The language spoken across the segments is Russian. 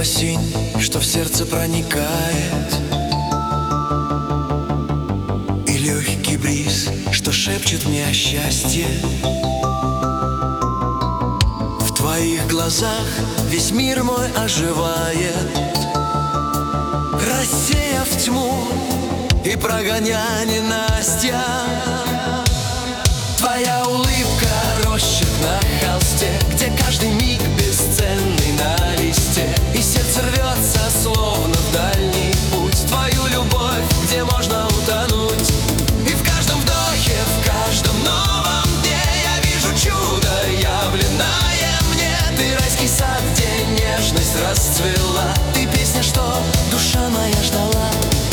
осень, что в сердце проникает, и легкий бриз, что шепчет мне о счастье. В твоих глазах весь мир мой оживает, рассеяв тьму и прогоня ненастья. Твоя улыбка — росчерк на холсте, где каждый миг бесценный на листе, и сердце рвется, словно в дальний путь, в твою любовь, где можно утонуть. И в каждом вдохе, в каждом новом дне я вижу чудо, явленное мне. Ты райский сад, где нежность расцвела, ты песня, что душа моя ждала.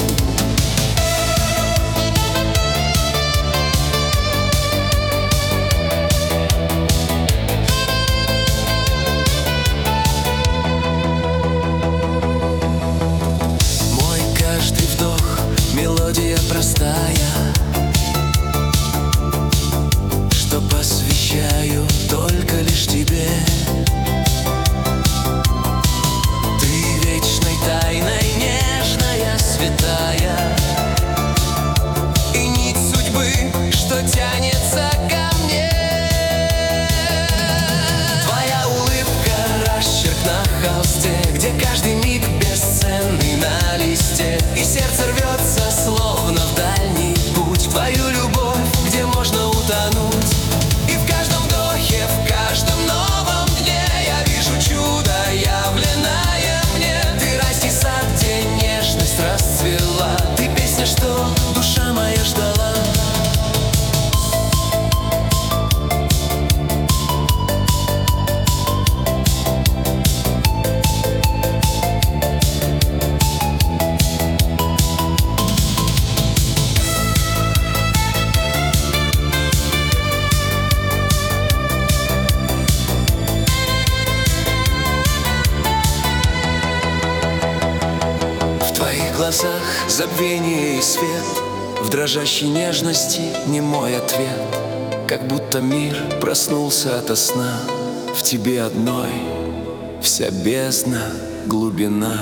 Мелодия простая, что посвящаю только лишь тебе. Ты вечной тайной, нежная, святая, и нить судьбы, что тянется ко мне. Твоя улыбка — росчерк на холсте, где каждый миг бесценный на листе, и сердце рвется, словно в дальний путь, в твою любовь, где можно утонуть. И в каждом вдохе, в каждом новом дне я вижу чудо, явленное мне. Ты райский сад, где нежность расцвела, ты песня, что душа моя ждала. В глазах забвение и свет, в дрожащей нежности немой ответ, как будто мир проснулся ото сна. В тебе одной вся бездна, глубина.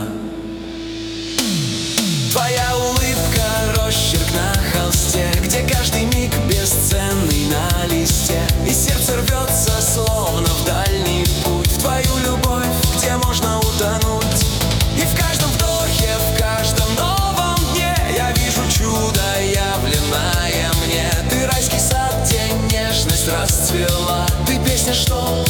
Твоя улыбка — росчерк на холсте, где каждый миг бесценный на листе, и сердце рвется, словно в дальний путь, в твою любовь, где можно утонуть. И в каждом вдохе, в каждом новом дне я вижу чудо, явленное мне. Ты райский сад, где нежность расцвела, ты песня, что